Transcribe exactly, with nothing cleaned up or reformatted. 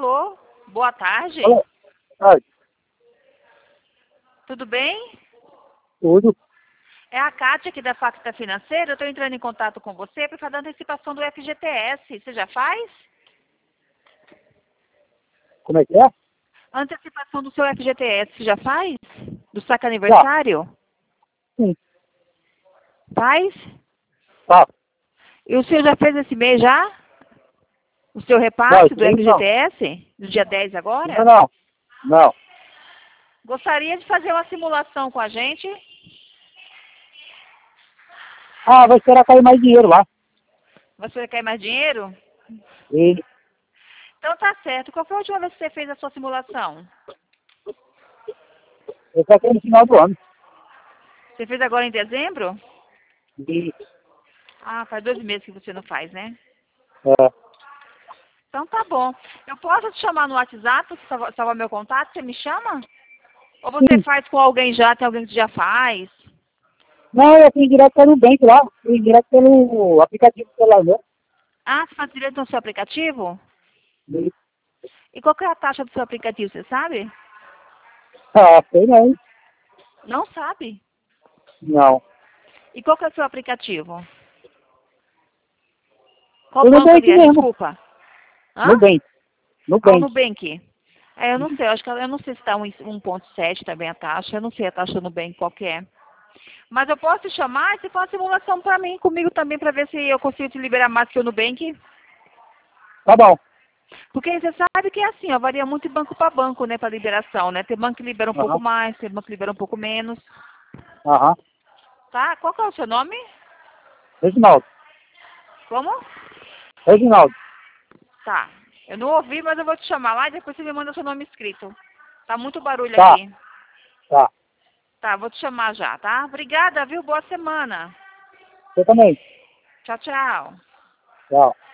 Alô? Boa tarde. Alô? Ai, Tudo bem? tudo. É a Kátia aqui da Facta Financeira. Eu estou entrando em contato com você para fazer a antecipação do F G T S. Você já faz? Como é que é? A antecipação do seu F G T S, você já faz? Do saque aniversário? Sim. Faz? Tá. E o senhor já fez esse mês já? O seu Não, repasse isso do aí não. F G T S? Do dia dez agora? Não, não. Não. Gostaria de fazer uma simulação com a gente? Ah, vai esperar cair mais dinheiro lá. Você quer mais dinheiro? E Então tá certo. Qual foi a última vez que você fez a sua simulação? eu só quero no final do ano. Você fez agora em dezembro? E, Ah, faz dois meses que você não faz, né? é, Então tá bom. Eu posso te chamar no WhatsApp, salvar salvar meu contato? Você me chama? Ou você sim. faz com alguém já, tem alguém que já faz? Não, eu fui direto pelo Nubank lá. Fui direto pelo aplicativo do celular meu. Ah, você faz direto no seu aplicativo? E, E qual que é a taxa do seu aplicativo, você sabe? ah, sei não. Não sabe. Não. E qual que é o seu aplicativo? Qual O banco, Nubank aliás, mesmo. desculpa? Hã? Nubank. Ah, o Nubank. Nubank. É, eu não sei, eu acho que eu não sei se está um ponto sete também a taxa, eu não sei a taxa do Nubank qual que é. Mas eu posso te chamar e você faz uma simulação para mim, comigo também, para ver se eu consigo te liberar mais que o Nubank. Tá bom. Porque você sabe que é assim, ó, varia muito de banco para banco, né, para liberação, né? Tem banco que libera um pouco Aham. mais, tem banco que libera um pouco menos, Aham. tá? Qual que é o seu nome? Reginaldo. Como? Reginaldo. Tá. Eu não ouvi, mas eu vou te chamar lá e depois você me manda seu nome escrito. Tá muito barulho Tá. aqui. Tá. Tá, vou te chamar já, tá? Obrigada, viu? Boa semana. Você também. Tchau, tchau. Tchau.